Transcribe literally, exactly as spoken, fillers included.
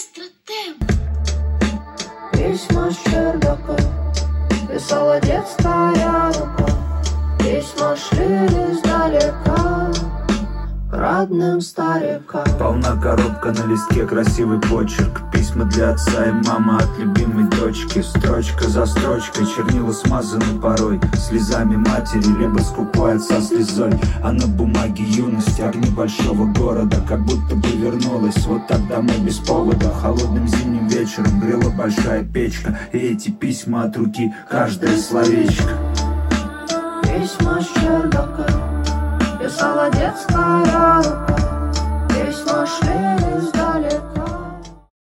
маэстро темп. Письма с чердака писала детская рука. Письма шли издалека к родным старикам. Полна коробка, на листке красивый почерк. Письма для отца и мамы от любимой дочки. Строчка за строчкой, чернила смазаны порой слезами матери, либо скупой отца слезой. А на бумаге юности огни большого города, как будто бы вернулась вот так домой без повода. Холодным зимним вечером грела большая печка, и эти письма от руки, каждое словечко. Письма с чердака писала детская рука. Письма шли из